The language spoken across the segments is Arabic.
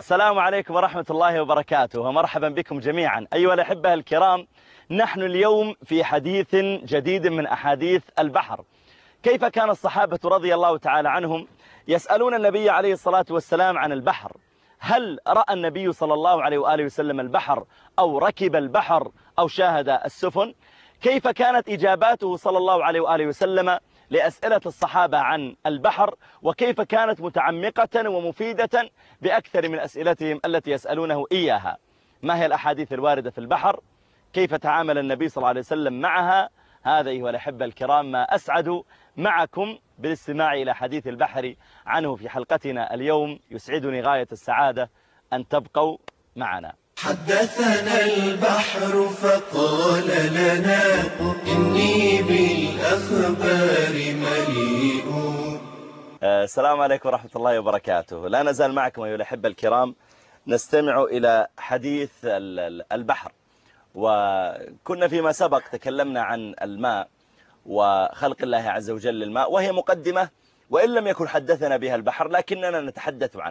السلام عليكم ورحمة الله وبركاته، ومرحبا بكم جميعا أيها الأحبة الكرام. نحن اليوم في حديث جديد من أحاديث البحر. كيف كان الصحابة رضي الله تعالى عنهم يسألون النبي عليه الصلاة والسلام عن البحر؟ هل رأى النبي صلى الله عليه وآله وسلم البحر أو ركب البحر أو شاهد السفن؟ كيف كانت إجاباته صلى الله عليه وآله وسلم لأسئلة الصحابة عن البحر، وكيف كانت متعمقة ومفيدة بأكثر من أسئلتهم التي يسألونه إياها؟ ما هي الأحاديث الواردة في البحر؟ كيف تعامل النبي صلى الله عليه وسلم معها؟ هذا أيها الأحبة الكرام ما أسعد معكم بالاستماع إلى حديث البحر عنه في حلقتنا اليوم. يسعدني غاية السعادة أن تبقوا معنا. حدثنا البحر فقال لنا إني بالأخبار مليء. السلام عليكم ورحمة الله وبركاته. لا نزال معكم أيها الأحبة الكرام نستمع إلى حديث البحر، وكنا فيما سبق تكلمنا عن الماء وخلق الله عز وجل للماء، وهي مقدمة وإن لم يكن حدثنا بها البحر لكننا نتحدث عنه.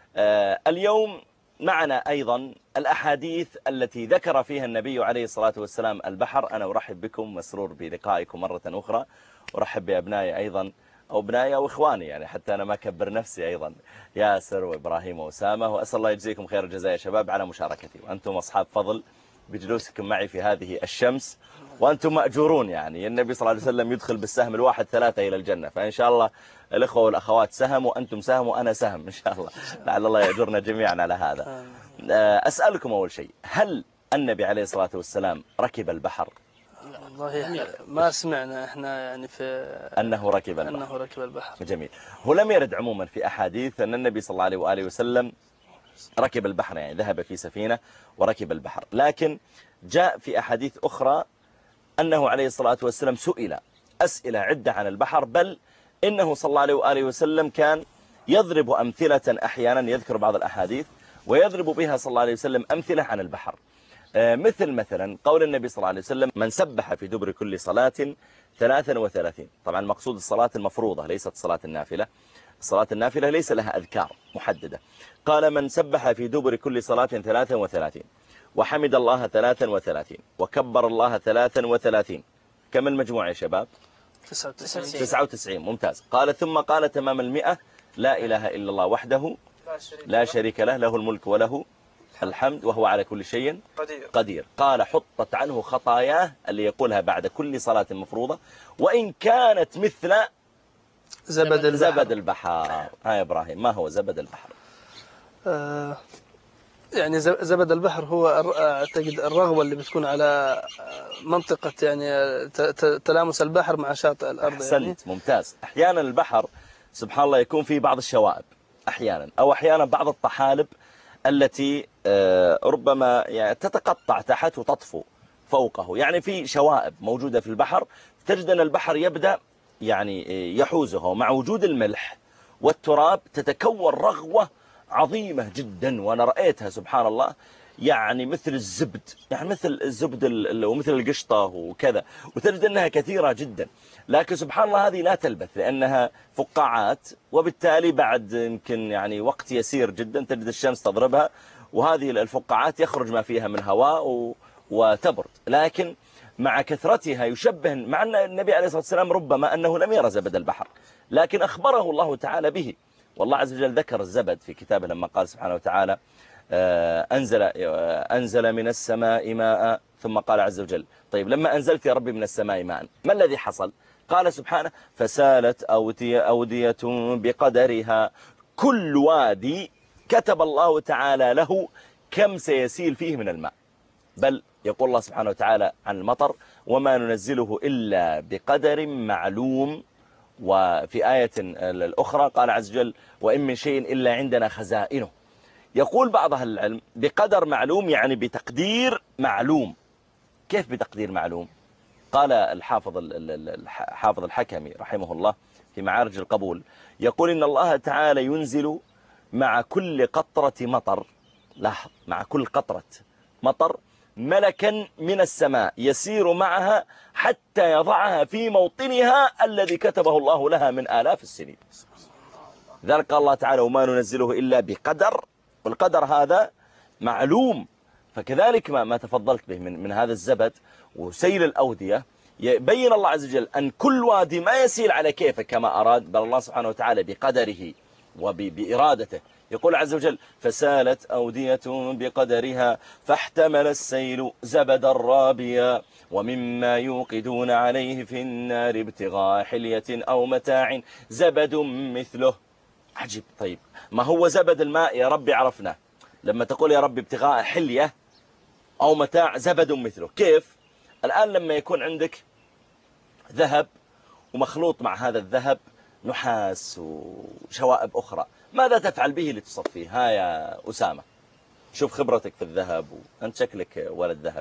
اليوم معنا أيضا الأحاديث التي ذكر فيها النبي عليه الصلاة والسلام البحر. أنا أرحب بكم، مسرور بلقائكم مرة أخرى. أرحب بأبنائي أيضا، أو أبنائي أو إخواني، يعني حتى أنا ما أكبر نفسي، أيضا ياسر وإبراهيم وأسامة، وأسأل الله يجزيكم خير الجزاء يا شباب على مشاركتي، وأنتم أصحاب فضل بجلوسكم معي في هذه الشمس، وأنتم مأجورون. يعني النبي صلى الله عليه وسلم يدخل بالسهم الواحد 3 إلى الجنة، فإن شاء الله الإخوة والأخوات سهم، وأنتم سهم وأنا سهم إن شاء الله، لعل الله يأجرنا جميعا على هذا. أسألكم أول شيء، هل النبي عليه الصلاة والسلام ركب البحر؟ والله ما سمعنا احنا يعني في أنه ركب البحر. أنه ركب البحر. جميل. هو لم يرد عموما في أحاديث أن النبي صلى الله عليه وآله وسلم ركب البحر، يعني ذهب في سفينة وركب البحر، لكن جاء في أحاديث أخرى أنه عليه الصلاة والسلام سئل أسئلة عدة عن البحر، بل إنه صلى الله عليه وآله وسلم كان يضرب أمثلة أحيانا، يذكر بعض الأحاديث ويضرب بها صلى الله عليه وسلم أمثلة عن البحر. مثلا قول النبي صلى الله عليه وسلم: من سبح في دبر كل صلاة 33. طبعا المقصود الصلاة المفروضة ليست صلاة النافلة، الصلاة النافلة ليس لها أذكار محددة. قال: من سبح في دبر كل صلاة 33 وحمد الله 33 وكبر الله 33. كم المجموع يا شباب؟ 99. ممتاز. قال: ثم قال تمام 100: لا إله إلا الله وحده لا شريك له، له الملك وله الحمد وهو على كل شيء قدير. قال: حطت عنه خطاياه، اللي يقولها بعد كل صلاة مفروضة، وإن كانت مثل زبد البحر. يا إبراهيم، ما هو زبد البحر؟ يعني زبد البحر هو أعتقد الرغوة اللي بتكون على منطقة يعني تلامس البحر مع شاطئ الأرض. أحسنت، يعني ممتاز. أحيانا البحر سبحان الله يكون فيه بعض الشوائب أحيانا، أو أحيانا بعض الطحالب التي ربما يعني تتقطع تحت وتطفو فوقه، يعني في شوائب موجودة في البحر. تجد أن البحر يبدأ يعني يحوزه مع وجود الملح والتراب، تتكون رغوة عظيمة جدا، وأنا رأيتها سبحان الله يعني مثل الزبد، يعني مثل الزبد ومثل القشطة وكذا، وتجد أنها كثيرة جدا. لكن سبحان الله هذه لا تلبث لأنها فقاعات، وبالتالي بعد يمكن يعني وقت يسير جدا تجد الشمس تضربها، وهذه الفقاعات يخرج ما فيها من هواء وتبرد. لكن مع كثرتها يشبه، مع أن النبي عليه الصلاة والسلام ربما أنه لم يرى زبد البحر، لكن أخبره الله تعالى به. والله عز وجل ذكر الزبد في كتابه لما قال سبحانه وتعالى: أنزل من السماء ماء. ثم قال عز وجل: طيب لما أنزلت يا ربي من السماء ماء ما الذي حصل؟ قال سبحانه: فسالت أودية بقدرها، كل وادي كتب الله تعالى له كم سيسيل فيه من الماء. بل يقول الله سبحانه وتعالى عن المطر: وما ننزله إلا بقدر معلوم. وفي آية الأخرى قال عز وجل: وإن من شيء إلا عندنا خزائنه. يقول بعض أهل العلم بقدر معلوم يعني بتقدير معلوم. كيف بتقدير معلوم؟ قال حافظ الحكمي رحمه الله في معارج القبول، يقول: إن الله تعالى ينزل مع كل قطرة مطر، لاحظ، مع كل قطرة مطر ملكا من السماء يسير معها حتى يضعها في موطنها الذي كتبه الله لها من آلاف السنين. ذلك قال الله تعالى: وما ننزله إلا بقدر والقدر هذا معلوم. فكذلك ما تفضلت به من هذا الزبد وسيل الأودية، يبين الله عز وجل أن كل وادي ما يسيل على كيفه كما أراد، بل الله سبحانه وتعالى بقدره وبإرادته. يقول عز وجل: فسالت أودية بقدرها فاحتمل السيل زبدا رابيا ومما يوقدون عليه في النار ابتغاء حلية أو متاع زبد مثله. عجيب. طيب ما هو زبد الماء يا ربي عرفنا، لما تقول يا ربي ابتغاء حلية أو متاع زبد مثله، كيف؟ الآن لما يكون عندك ذهب ومخلوط مع هذا الذهب نحاس وشوائب أخرى، ماذا تفعل به لتصفيه؟ ها يا أسامة، شوف خبرتك في الذهب، وأنت شكلك ولد ذهب.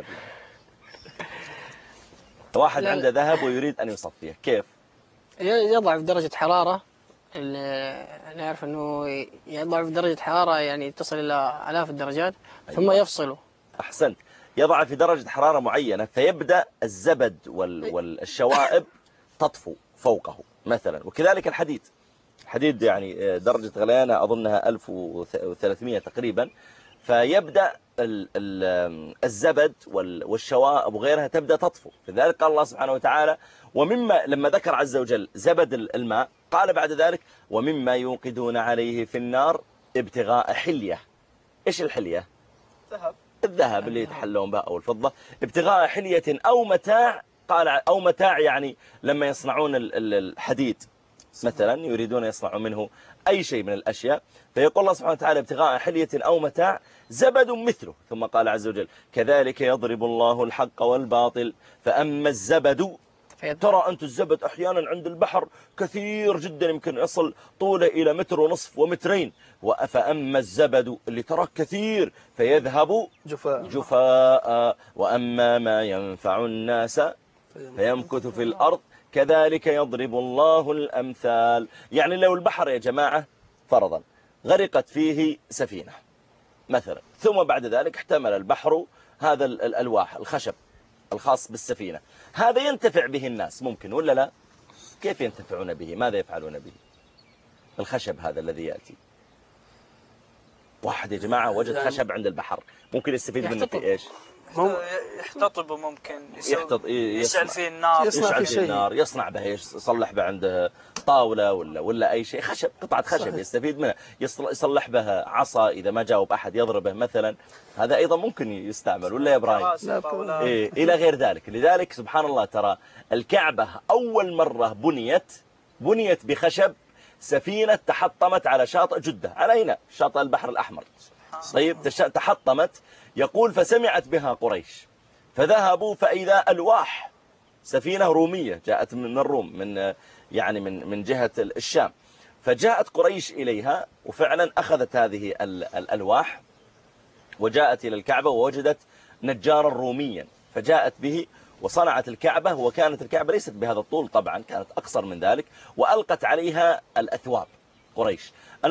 واحد عنده ذهب ويريد أن يصفيه، كيف؟ يضع في درجة حرارة، نعرف أنه يضع في درجة حرارة يعني تصل إلى آلاف الدرجات، ثم يفصله. أحسنت. يضع في درجة حرارة معينة فيبدأ الزبد والشوائب تطفو فوقه مثلا. وكذلك الحديد يعني درجة غليانة أظنها 1300 تقريبا، فيبدأ الزبد والشوائب وغيرها تبدأ تطفو. لذلك قال الله سبحانه وتعالى: ومما، لما ذكر عز وجل زبد الماء قال بعد ذلك: ومما يوقدون عليه في النار ابتغاء حلية. إيش الحلية؟ الذهب اللي يتحلون به أو الفضة. ابتغاء حلية أو متاع، قال أو متاع يعني لما يصنعون الحديد مثلا يريدون يصنعوا منه أي شيء من الأشياء، فيقول الله سبحانه وتعالى: ابتغاء حلية أو متاع زبد مثله. ثم قال عز وجل: كذلك يضرب الله الحق والباطل فأما الزبد. ترى أنت الزبد أحيانا عند البحر كثير جدا، يمكن يصل طوله إلى 1.5 متر و2 متر. فأما الزبد اللي ترى كثير فيذهب جفاء وأما ما ينفع الناس فيمكث في الأرض كذلك يضرب الله الأمثال. يعني لو البحر يا جماعة فرضا غرقت فيه سفينة مثلا، ثم بعد ذلك احتمل البحر هذا الألواح الخشب الخاص بالسفينة، هذا ينتفع به الناس ممكن ولا لا؟ كيف ينتفعون به؟ ماذا يفعلون به؟ الخشب هذا الذي يأتي، واحد يا جماعة وجد خشب عند البحر، ممكن يستفيد منه في إيش؟ يحتطب، ممكن يشعل فيه النار، يصنع به، يصلح به عنده طاولة ولا أي شيء، خشب، قطعة خشب يستفيد منها، يصلح به عصا إذا ما جاوب أحد يضربه مثلا، هذا أيضا ممكن يستعمل ولا يا إبراهيم؟ إلى غير ذلك. لذلك سبحان الله ترى الكعبة أول مرة بنيت بخشب، سفينة تحطمت على شاطئ جدة، على هنا شاطئ البحر الأحمر. طيب تحطمت، يقول فسمعت بها قريش فذهبوا فإذا ألواح، سفينة رومية جاءت من الروم، من جهة الشام، فجاءت قريش إليها وفعلا أخذت هذه الألواح وجاءت إلى الكعبة ووجدت نجارا روميا فجاءت به وصنعت الكعبة. وكانت الكعبة ليست بهذا الطول طبعا، كانت أقصر من ذلك، وألقت عليها الأثواب قريش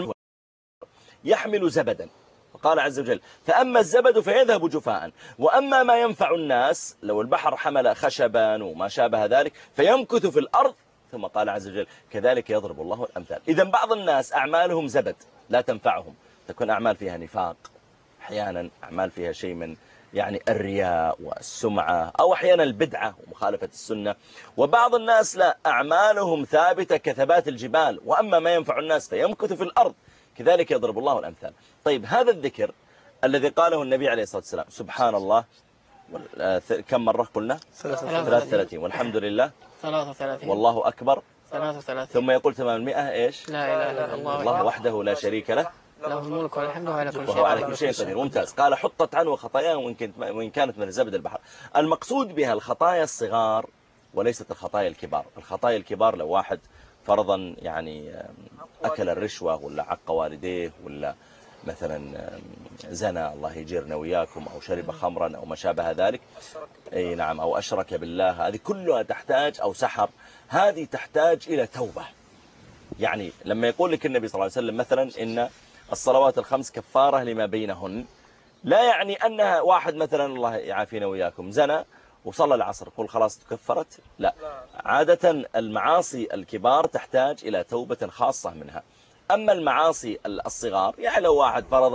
يحمل زبدا. وقال عز وجل: فأما الزبد فيذهب جفاء وأما ما ينفع الناس، لو البحر حمل خشبا وما شابه ذلك فيمكث في الأرض. ثم قال عز وجل: كذلك يضرب الله الأمثال. إذا بعض الناس أعمالهم زبد لا تنفعهم، تكون أعمال فيها نفاق، أحيانا أعمال فيها شيء من الرياء والسمعة، أو أحيانا البدعة ومخالفة السنة. وبعض الناس لا، أعمالهم ثابتة كثبات الجبال، وأما ما ينفع الناس فيمكث في الأرض كذلك يضرب الله الأمثال. طيب هذا الذكر الذي قاله النبي عليه الصلاة والسلام، سبحان الله كم مرة قلنا؟ 33. والحمد لله 33. والله أكبر 33. ثم يقول 800 إيش؟ لا إله إلا الله وحده لا شريك له له الملك والحمد وهو على كل شيء قدير. ممتاز. قال: حطت عنه خطاياه وإن كانت من زبد البحر. المقصود بها الخطايا الصغار وليست الخطايا الكبار. الخطايا الكبار لو واحد فرضا أكل الرشوة ولا عق والديه ولا مثلا زنى، الله يجيرنا وياكم، أو شرب خمرا أو ما شابه ذلك، أي نعم، أو أشرك بالله، هذه كلها تحتاج، أو سحر، هذه تحتاج إلى توبة. يعني لما يقول لك النبي صلى الله عليه وسلم مثلا إن الصلوات الخمس كفارة لما بينهن، لا يعني أنها واحد مثلا الله يعافينا وياكم زنى وصلى العصر قل خلاص تكفرت، لا، عادة المعاصي الكبار تحتاج إلى توبة خاصة منها. أما المعاصي الصغار، يعني لو واحد فرضا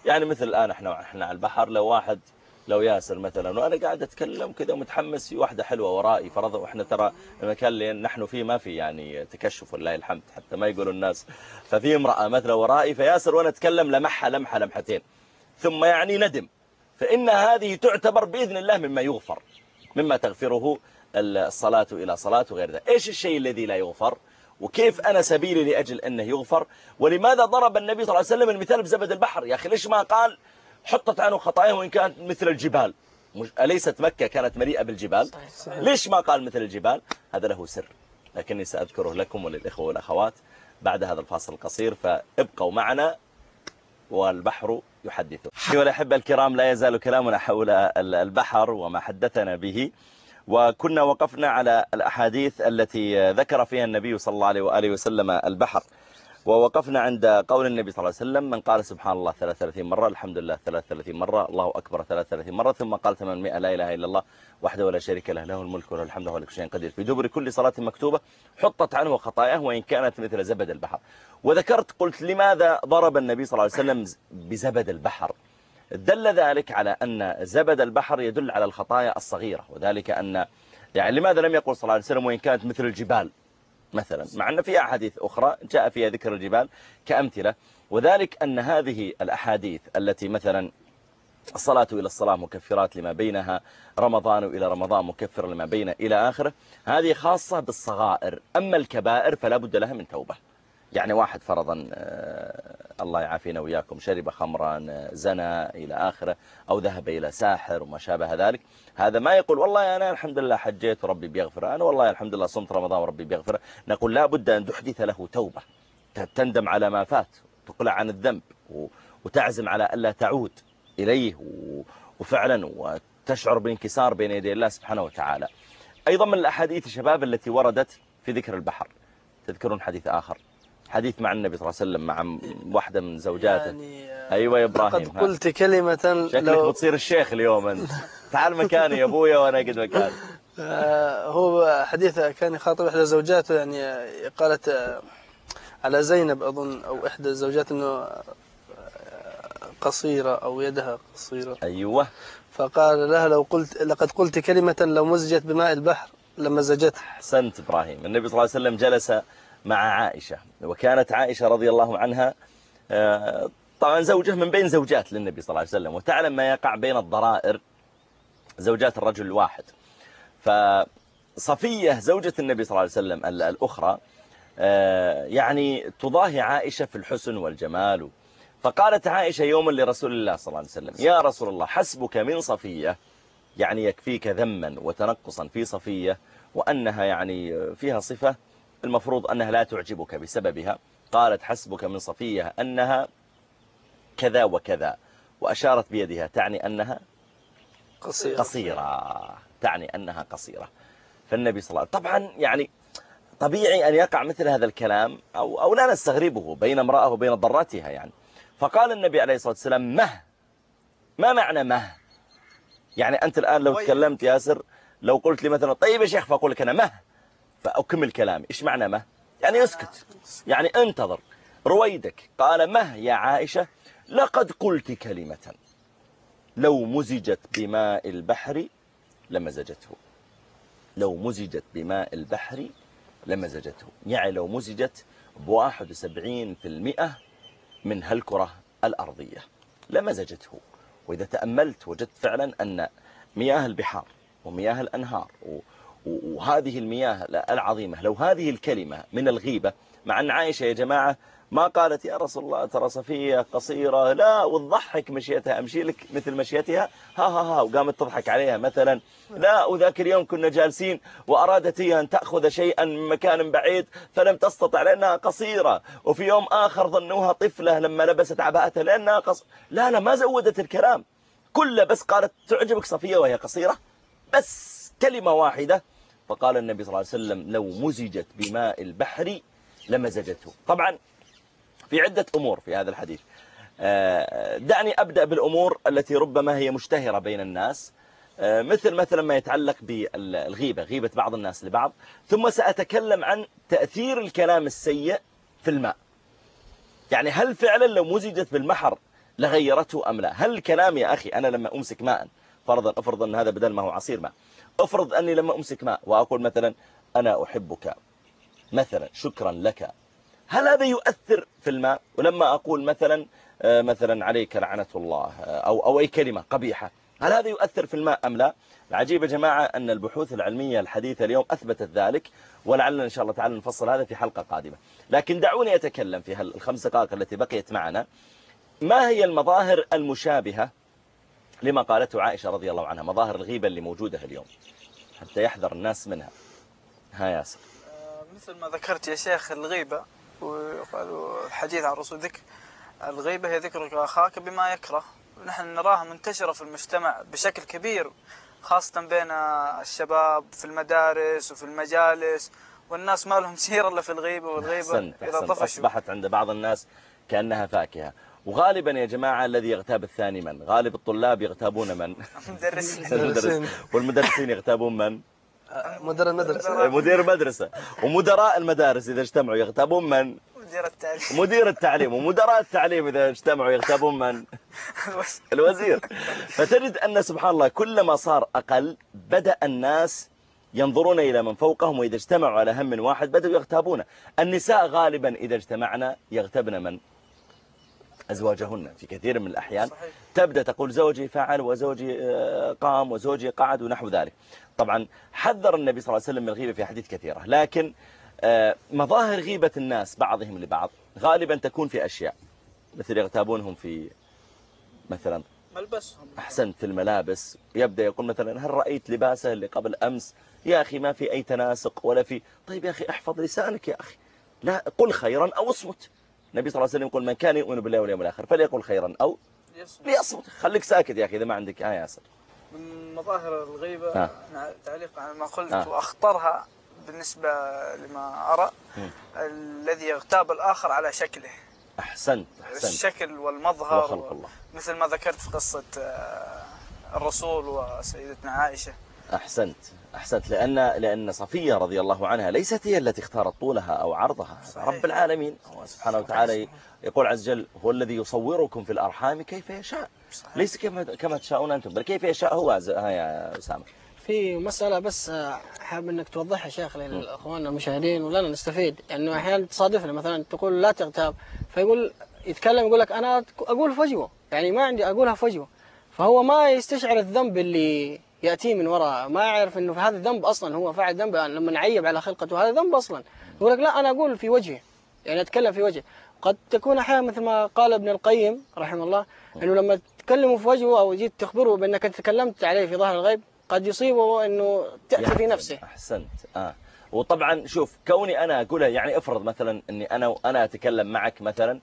يعني مثل الآن احنا على البحر، لو ياسر مثلا وأنا قاعد أتكلم كذا متحمس، في واحدة حلوة ورائي فرضا، وإحنا ترى المكان اللي نحن فيه ما في يعني تكشف والله الحمد حتى ما يقولوا الناس، ففي امرأة مثلا ورائي، فياسر وأنا أتكلم لمحها لمحتين ثم يعني ندم، فإن هذه تعتبر بإذن الله مما يغفر، مما تغفره الصلاة إلى صلاة وغير ذلك. إيش الشيء الذي لا يغفر وكيف أنا سبيلي لأجل أنه يغفر؟ ولماذا ضرب النبي صلى الله عليه وسلم المثال بزبد البحر؟ يا أخي ليش ما قال حطت عنه خطاياه وإن كانت مثل الجبال؟ أليست مكة كانت مليئة بالجبال؟ صحيح. ليش ما قال مثل الجبال؟ هذا له سر، لكني سأذكره لكم وللإخوة والأخوات بعد هذا الفاصل القصير، فابقوا معنا والبحر يحدث. أيها الأحبة الكرام، لا يزال كلامنا حول البحر وما حدثنا به، وكنا وقفنا على الأحاديث التي ذكر فيها النبي صلى الله عليه وآله وسلم البحر، ووقفنا عند قول النبي صلى الله عليه وسلم: من قال سبحان الله 33 مرة، الحمد لله 33 مرة، الله أكبر 33 مرة، ثم قال 800 لا إله إلا الله وحده ولا شريك له، له الملك وله الحمد وهو على كل شيء قدير، في دبر كل صلاة مكتوبة حطت عنه خطاياه وإن كانت مثل زبد البحر. وذكرت قلت لماذا ضرب النبي صلى الله عليه وسلم بزبد البحر؟ دل ذلك على أن زبد البحر يدل على الخطايا الصغيرة، وذلك أن يعني لماذا لم يقل صلى الله عليه وسلم وإن كانت مثل الجبال مثلا، مع أن في أحاديث أخرى جاء فيها ذكر الجبال كأمثلة، وذلك أن هذه الأحاديث التي مثلا الصلاة إلى الصلاة مكفرات لما بينها، رمضان إلى رمضان مكفر لما بين إلى آخره، هذه خاصة بالصغائر، أما الكبائر فلا بد لها من توبة. يعني واحد فرضا الله يعافينا وياكم شرب خمرا، زنى إلى آخره، أو ذهب إلى ساحر وما شابه ذلك، هذا ما يقول والله أنا الحمد لله حجيت وربي بيغفر، أنا والله الحمد لله صمت رمضان وربي بيغفر. نقول لا بد أن تحدث له توبة، تندم على ما فات، تقلع عن الذنب، وتعزم على ألا تعود إليه، وفعلا وتشعر بانكسار بين يدي الله سبحانه وتعالى. أيضا من الأحاديث شباب التي وردت في ذكر البحر، تذكرون حديث آخر، حديث مع النبي صلى الله عليه وسلم مع واحدة من زوجاته. يعني أيوة يا إبراهيم، قد قلت كلمة شكلك بتصير الشيخ اليوم أنت. تعال مكاني يا أبويا وأنا قد مكاني. هو حديث كان يخاطب إحدى زوجاته، يعني قالت على زينب أظن أو إحدى الزوجات أنه قصيرة أو يدها قصيرة. أيوة. فقال لها لقد قلت كلمة لو مزجت بماء البحر لمزجته. أحسنت إبراهيم. النبي صلى الله عليه وسلم جلس مع عائشة، وكانت عائشة رضي الله عنها طبعا زوجة من بين زوجات للنبي صلى الله عليه وسلم، وتعلم ما يقع بين الضرائر زوجات الرجل الواحد. فصفية زوجة النبي صلى الله عليه وسلم الأخرى يعني تضاهي عائشة في الحسن والجمال. فقالت عائشة يوما لرسول الله صلى الله عليه وسلم: يا رسول الله حسبك من صفية، يعني يكفيك ذما وتنقصا في صفية، وأنها يعني فيها صفة المفروض أنها لا تعجبك بسببها. قالت: حسبك من صفية أنها كذا وكذا، وأشارت بيدها تعني أنها قصيرة، تعني أنها قصيرة. فالنبي صلى الله عليه وسلم طبعا يعني طبيعي أن يقع مثل هذا الكلام أو لا نستغربه بين امرأة وبين ضرتها يعني. فقال النبي عليه الصلاة والسلام: ما معنى مه؟ يعني أنت الآن لو تكلمت ياسر، لو قلت لي مثلا طيب يا شيخ، فأقول لك أنا مه، فأكمل كلامي. إيش معنى مه؟ يعني اسكت، يعني انتظر رويدك. قال: مه يا عائشة لقد قلت كلمة لو مزجت بماء البحر لمزجته. لو مزجت بماء البحر لمزجته، يعني لو مزجت ب71% من هالكرة الأرضية لمزجته. وإذا تأملت وجدت فعلا أن مياه البحار ومياه الأنهار وهذه المياه العظيمة، لو هذه الكلمة من الغيبة، مع أن عائشة يا جماعة ما قالت يا رسول الله ترى صفية قصيرة، لا، وتضحك مشيتها، أمشي لك مثل مشيتها، ها وقامت تضحك عليها مثلا، لا، وذاك اليوم كنا جالسين وأرادت هي أن تأخذ شيئا من مكان بعيد فلم تستطع لأنها قصيرة، وفي يوم آخر ظنوها طفلة لما لبست عباءتها لأنها لا ما زودت الكلام كله، بس قالت تعجبك صفية وهي قصيرة، بس كلمة واحدة. فقال النبي صلى الله عليه وسلم: لو مزجت بماء البحر لمزجته. طبعا في عدة أمور في هذا الحديث، دعني أبدأ بالأمور التي ربما هي مشتهرة بين الناس، مثلا ما يتعلق بالغيبة، غيبة بعض الناس لبعض، ثم سأتكلم عن تأثير الكلام السيء في الماء. يعني هل فعلا لو مزجت بالبحر لغيرته أم لا؟ هل الكلام يا أخي أنا لما أمسك ماء، افرض أن هذا بدل ما هو عصير ماء، افرض أني لما أمسك ماء وأقول مثلا أنا أحبك مثلا شكرا لك، هل هذا يؤثر في الماء؟ ولما أقول مثلا عليك لعنة الله أو أي كلمة قبيحة، هل هذا يؤثر في الماء أم لا؟ العجيب يا جماعة أن البحوث العلمية الحديثة اليوم أثبتت ذلك، ولعلنا إن شاء الله تعالى نفصل هذا في حلقة قادمة. لكن دعوني أتكلم في الخمس دقائق التي بقيت معنا. ما هي المظاهر المشابهة لما قالته عائشة رضي الله عنها، مظاهر الغيبة اللي موجودة اليوم حتى يحذر الناس منها؟ ها ياسر. مثل ما ذكرت يا شيخ الغيبة، وقالوا الحديث عن رسول ذكر الغيبة هي ذكرك أخاك بما يكره. نحن نراها منتشرة في المجتمع بشكل كبير، خاصة بين الشباب في المدارس وفي المجالس، والناس ما لهم سير إلا في الغيبة، والغيبة إذا طفشوا أصبحت عند بعض الناس كأنها فاكهة. وغالبا يا جماعة الذي يغتاب الثاني من؟ غالب الطلاب يغتابون من؟ مدرسين. والمدرسين يغتابون من؟ مدير المدرسة. مدير المدرسة. ومدراء المدارس إذا اجتمعوا يغتابون من؟ مدير التعليم. ومدراء التعليم إذا اجتمعوا يغتابون من؟ الوزير. فتجد أن سبحان الله كلما صار أقل بدأ الناس ينظرون إلى من فوقهم، وإذا اجتمعوا على هم واحد بدأوا يغتابون. النساء غالبا إذا اجتمعنا يغتبن من؟ أزواجهن في كثير من الأحيان. صحيح. تبدأ تقول زوجي فعل وزوجي قام وزوجي قعد ونحو ذلك. طبعا حذر النبي صلى الله عليه وسلم من الغيبة في حديث كثيرة، لكن مظاهر غيبة الناس بعضهم لبعض غالبا تكون في أشياء، مثل يغتابونهم في مثلا ملبسهم. أحسنت في الملابس، يبدأ يقول مثلا هل رأيت لباسه اللي قبل أمس؟ يا أخي ما في أي تناسق ولا في. طيب يا أخي احفظ لسانك يا أخي، لا قل خيرا أو اصمت. النبي صلى الله عليه وسلم يقول من كان يؤمن بالله واليوم الآخر فليقل خيرا أو ليصمت. خليك ساكت يا أخي إذا ما عندك ياسر. من مظاهر الغيبة تعليق على ما قلت وأخطرها بالنسبة لما أرى الذي يغتاب الآخر على شكله. أحسنت. الشكل والمظهر وخلق الله. مثل ما ذكرت في قصة الرسول وسيدتنا عائشة. أحسنت لأن صفية رضي الله عنها ليست هي التي اختارت طولها أو عرضها. صحيح. رب العالمين هو سبحانه وتعالى يقول عز وجل هو الذي يصوركم في الأرحام كيف يشاء. صحيح. ليس كما تشاءون أنتم، بل كيف يشاء هو. يا أسامة في مسألة بس حاب انك توضحها شيخ للاخوان المشاهدين ولنا نستفيد، انه احيانا تصادفنا مثلا تقول لا تغتاب، فيقول يتكلم يقول لك انا اقول في وجهه، يعني ما عندي اقولها في وجهه، فهو ما يستشعر الذنب اللي ياتيه من وراء، ما يعرف انه في هذا الذنب اصلا هو فاعل ذنب، يعني لما نعيب على خلقته هذا ذنب اصلا، يقول لك لا انا اقول في وجهه، يعني اتكلم في وجهه. قد تكون احيانا مثل ما قال ابن القيم رحمه الله، انه لما تكلمه في وجهه او جيت تخبره بانك تكلمت عليه في ظهر الغيب قد يصيبه انه تأتي في نفسه. أحسنت. وطبعا شوف كوني أنا أقولها، يعني افرض مثلا أني أنا أتكلم معك مثلا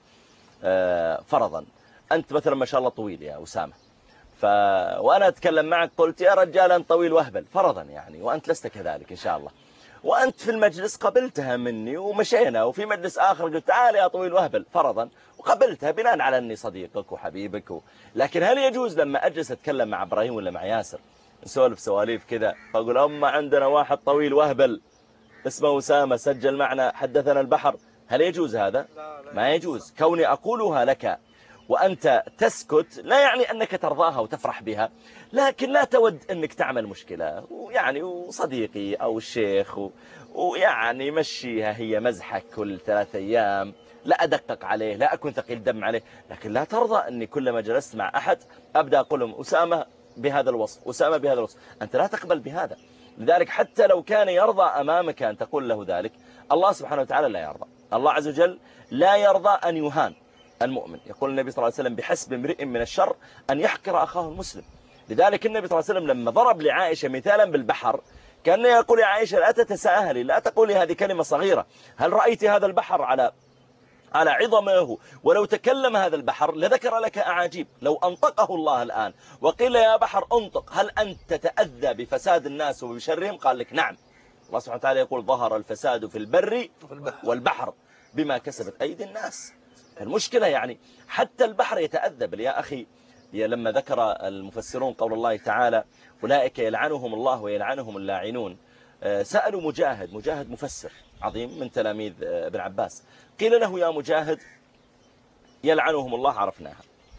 فرضا أنت مثلا ما شاء الله طويل يا أسامة، وأنا أتكلم معك قلت يا رجال أنت طويل وهبل فرضا يعني، وأنت لست كذلك إن شاء الله، وأنت في المجلس قبلتها مني ومشينا، وفي مجلس آخر قلت تعال يا طويل وهبل فرضا وقبلتها بناء على أني صديقك وحبيبك لكن هل يجوز لما أجلس أتكلم مع إبراهيم ولا مع ياسر نسولف سواليف كذا فأقول أما عندنا واحد طويل وهبل اسمه أسامة سجل معنا حدثنا البحر، هل يجوز هذا؟ ما يجوز. كوني أقولها لك وأنت تسكت لا يعني أنك ترضاها وتفرح بها، لكن لا تود أنك تعمل مشكلة، ويعني وصديقي أو الشيخ ويعني مشيها هي مزحك كل 3 أيام، لا أدقق عليه لا أكون ثقيل دم عليه، لكن لا ترضى أني كلما جلست مع أحد أبدأ أقول لهم أسامة بهذا الوصف أسامة بهذا الوصف، أنت لا تقبل بهذا. لذلك حتى لو كان يرضى أمامك أن تقول له ذلك، الله سبحانه وتعالى لا يرضى. الله عز وجل لا يرضى أن يهان المؤمن. يقول النبي صلى الله عليه وسلم بحسب امرئ من الشر أن يحقر أخاه المسلم. لذلك النبي صلى الله عليه وسلم لما ضرب لعائشة مثالا بالبحر كان يقول يا عائشة لا تتساهلي، لا تقولي هذه كلمة صغيرة، هل رأيت هذا البحر على عظمه، ولو تكلم هذا البحر لذكر لك أعاجيب، لو أنطقه الله الآن وقيل يا بحر أنطق هل أنت تتأذى بفساد الناس وبشرهم؟ قال لك نعم. الله سبحانه وتعالى يقول ظهر الفساد في البر والبحر بما كسبت أيدي الناس. المشكلة يعني حتى البحر يتأذى. يا أخي لما ذكر المفسرون قول الله تعالى أولئك يلعنهم الله ويلعنهم اللاعنون، سألوا مجاهد مفسر عظيم من تلاميذ ابن عباس، قيل له يا مجاهد يلعنهم الله عرفناها،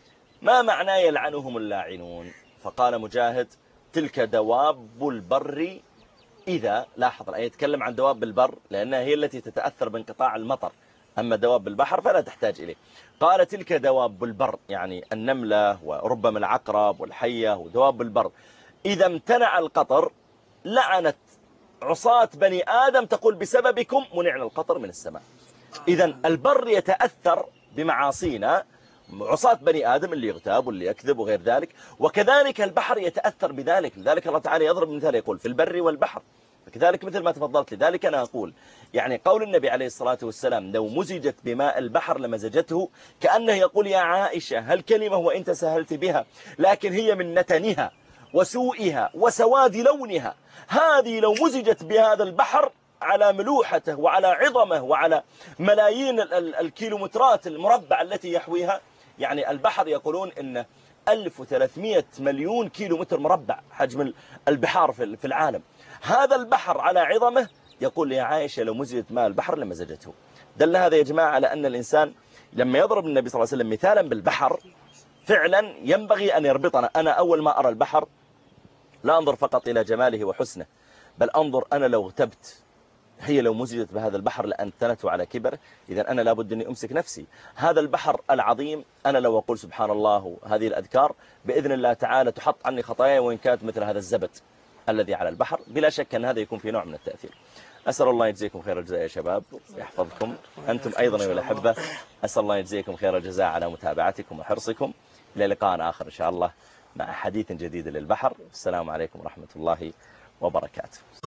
ما معنى يلعنهم اللاعنون؟ فقال مجاهد تلك دواب البر إذا، لاحظ الآية يتكلم عن دواب البر لأنها هي التي تتأثر بانقطاع المطر، أما دواب البحر فلا تحتاج إليه. قال تلك دواب البر يعني النملة وربما العقرب والحية ودواب البر إذا امتنع القطر لعنت عصاة بني آدم تقول بسببكم منعنا القطر من السماء. إذا البر يتأثر بمعاصينا، عصاة بني آدم اللي يغتاب واللي يكذب وغير ذلك، وكذلك البحر يتأثر بذلك. لذلك الله تعالى يضرب مثال يقول في البر والبحر، فكذلك مثل ما تفضلت. لذلك أنا أقول يعني قول النبي عليه الصلاة والسلام لو مزجت بماء البحر لمزجته، كأنه يقول يا عائشة هل كلمة وإنت سهلت بها، لكن هي من نتنها وسوئها وسواد لونها، هذه لو مزجت بهذا البحر على ملوحته وعلى عظمه وعلى ملايين الكيلومترات المربع التي يحويها، يعني البحر يقولون إن 1300 مليون كيلومتر مربع حجم البحار في العالم. هذا البحر على عظمه يقول يا عائشة لو مزجت ماء البحر لمزجته. دل هذا يا جماعة على أن الإنسان لما يضرب النبي صلى الله عليه وسلم مثالا بالبحر فعلا ينبغي أن يربطنا. أنا أول ما أرى البحر لا أنظر فقط إلى جماله وحسنه، بل أنظر أنا لو اغتبت، هي لو مزجت بهذا البحر لأنتنته على كبر، إذا أنا لابد أني أمسك نفسي. هذا البحر العظيم أنا لو أقول سبحان الله هذه الأذكار بإذن الله تعالى تحط عني خطايا وإن كانت مثل هذا الزبد الذي على البحر، بلا شك أن هذا يكون في نوع من التأثير. أسأل الله يجزيكم خير الجزاء يا شباب ويحفظكم أنتم أيضا يا الأحبة. أسأل الله يجزيكم خير الجزاء على متابعتكم وحرصكم. إلى لقاء آخر إن شاء الله مع حديث جديد للبحر. السلام عليكم ورحمة الله وبركاته.